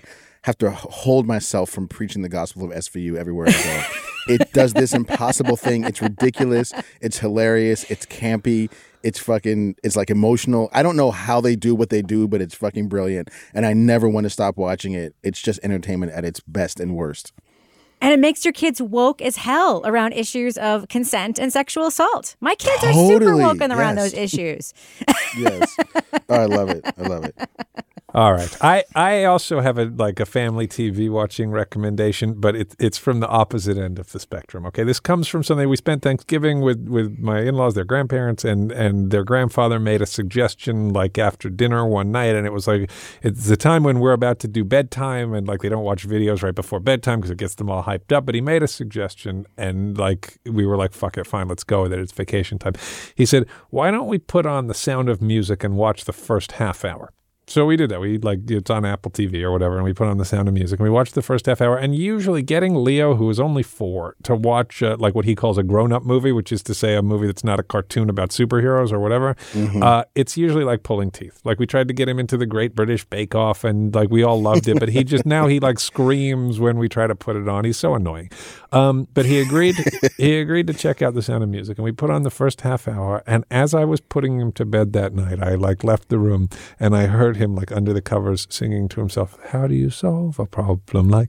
have to hold myself from preaching the gospel of S V U everywhere I go. It does this impossible thing. It's ridiculous. It's hilarious. It's campy. It's fucking, it's like emotional. I don't know how they do what they do, but it's fucking brilliant. And I never want to stop watching it. It's just entertainment at its best and worst. And it makes your kids woke as hell around issues of consent and sexual assault. My kids Totally. are super woke around Yes. those issues. Yes. Oh, I love it. I love it. All right. I, I also have a like a family T V watching recommendation, but it, it's from the opposite end of the spectrum. Okay, this comes from something we spent Thanksgiving with, with my in-laws, their grandparents, and, and their grandfather made a suggestion like after dinner one night, and it was like it's the time when we're about to do bedtime, and like they don't watch videos right before bedtime because it gets them all hyped up. But he made a suggestion, and like we were like, "Fuck it, fine, let's go with it. It's vacation time." He said, "Why don't we put on The Sound of Music and watch the first half hour?" So we did that. We like it's on Apple T V or whatever, and we put on The Sound of Music, and we watched the first half hour. And usually, getting Leo, who is only four, to watch uh, like what he calls a grown-up movie, which is to say a movie that's not a cartoon about superheroes or whatever, mm-hmm. uh, it's usually like pulling teeth. Like we tried to get him into the Great British Bake Off, and like we all loved it, but he just now he like screams when we try to put it on. He's so annoying. Um, but he agreed. he agreed to check out The Sound of Music, and we put on the first half hour. And as I was putting him to bed that night, I like left the room, and I heard him like under the covers singing to himself, "How do you solve a problem like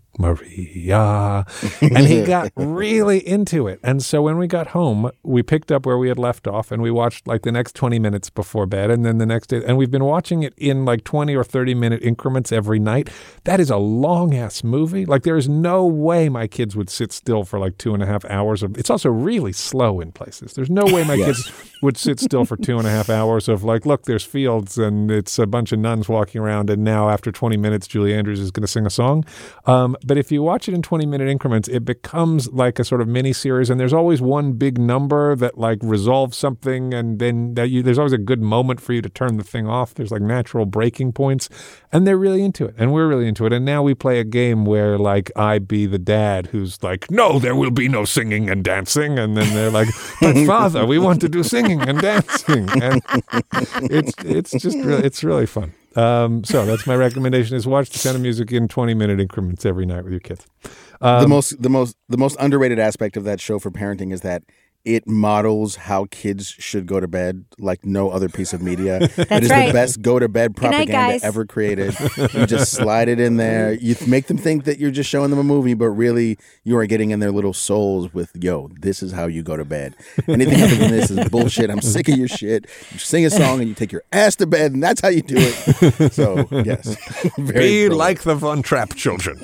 Maria?" And he got really into it. And so when we got home, we picked up where we had left off, and we watched like the next twenty minutes before bed, and then the next day. And we've been watching it in like twenty or thirty minute increments every night. That is a long ass movie. Like there is no way my kids would sit still for like two and a half hours. Of, it's also really slow in places. There's no way my yes. kids would sit still for two and a half hours of like, look, there's fields and it's a bunch of nuns walking around, and now after twenty minutes, Julie Andrews is going to sing a song. Um, but if you watch it in twenty minute increments, it becomes like a sort of mini series, and there's always one big number that like resolves something, and then that you, there's always a good moment for you to turn the thing off. There's like natural breaking points, and they're really into it, and we're really into it. And now we play a game where like I be the dad who's like, "No, there will be no singing and dancing," and then they're like, "But father, we want to do singing and dancing," and it's it's just really, it's really fun. Um, so that's my recommendation: is watch The Sound of Music in twenty minute increments every night with your kids. Um, the most, the most, the most underrated aspect of that show for parenting is that it models how kids should go to bed like no other piece of media. That's it is right. the best go to bed propaganda night, ever created. You just slide it in there. You make them think that you're just showing them a movie, but really you are getting in their little souls with, "Yo, this is how you go to bed. Anything other than this is bullshit. I'm sick of your shit. You sing a song and you take your ass to bed, and that's how you do it." So, yes. Be like the Von Trapp children.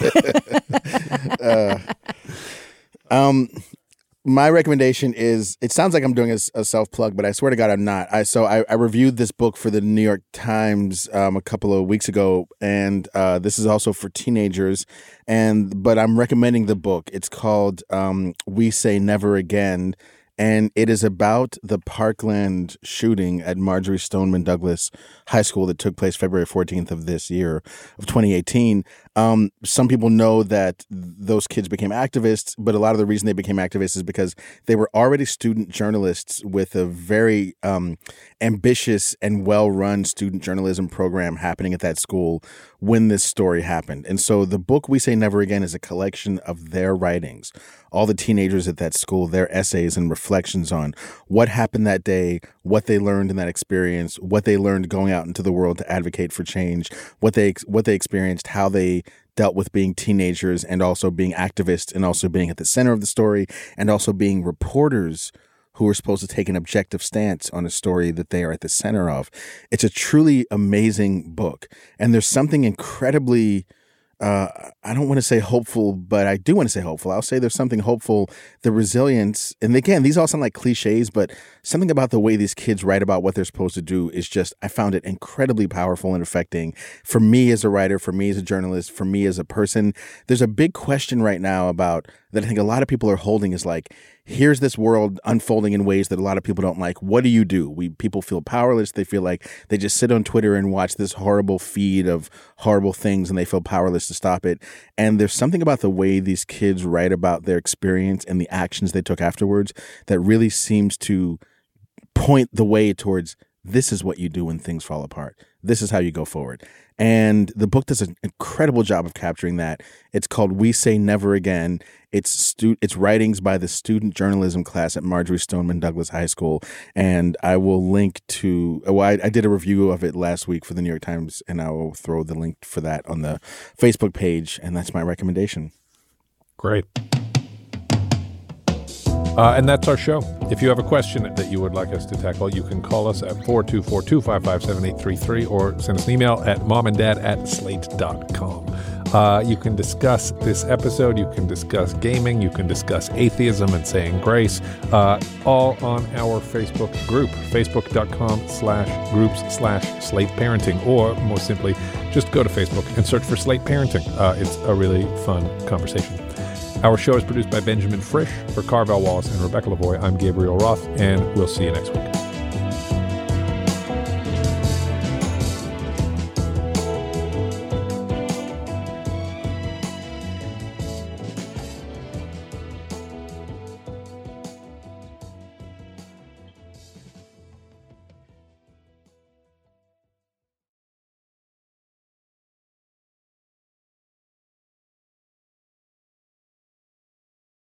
uh, um... My recommendation is, it sounds like I'm doing a, a self-plug, but I swear to God I'm not. I So I, I reviewed this book for the New York Times um, a couple of weeks ago, and uh, this is also for teenagers. And But I'm recommending the book. It's called um, We Say Never Again, and it is about the Parkland shooting at Marjory Stoneman Douglas High School that took place February fourteenth of this year, of twenty eighteen. Um, some people know that those kids became activists, but a lot of the reason they became activists is because they were already student journalists with a very um, ambitious and well-run student journalism program happening at that school when this story happened. And so the book We Say Never Again is a collection of their writings, all the teenagers at that school, their essays and reflections on what happened that day, what they learned in that experience, what they learned going out into the world to advocate for change, what they what they experienced, how they dealt with being teenagers and also being activists and also being at the center of the story and also being reporters who are supposed to take an objective stance on a story that they are at the center of. It's a truly amazing book. And there's something incredibly, uh, I don't want to say hopeful, but I do want to say hopeful. I'll say there's something hopeful, the resilience. And again, these all sound like cliches, but something about the way these kids write about what they're supposed to do is just, I found it incredibly powerful and affecting for me as a writer, for me as a journalist, for me as a person. There's a big question right now about that I think a lot of people are holding is like, here's this world unfolding in ways that a lot of people don't like. What do you do? We people feel powerless. They feel like they just sit on Twitter and watch this horrible feed of horrible things and they feel powerless to stop it. And there's something about the way these kids write about their experience and the actions they took afterwards that really seems to point the way towards this is what you do when things fall apart. This is how you go forward. And the book does an incredible job of capturing that. It's called We Say Never Again. It's stu- it's writings by the student journalism class at Marjory Stoneman Douglas High School. And I will link to, well, I, I did a review of it last week for the New York Times, and I will throw the link for that on the Facebook page. And that's my recommendation. Great. Uh, and that's our show. If you have a question that you would like us to tackle, you can call us at four two four, two five five, seven eight three three or send us an email at momanddad at slate dot com. Uh, you can discuss this episode. You can discuss gaming. You can discuss atheism and saying grace, uh, all on our Facebook group, facebook.com slash groups slash Slate Parenting. Or more simply, just go to Facebook and search for Slate Parenting. Uh, it's a really fun conversation. Our show is produced by Benjamin Frisch. For Carvel Wallace and Rebecca Lavoie, I'm Gabriel Roth, and we'll see you next week.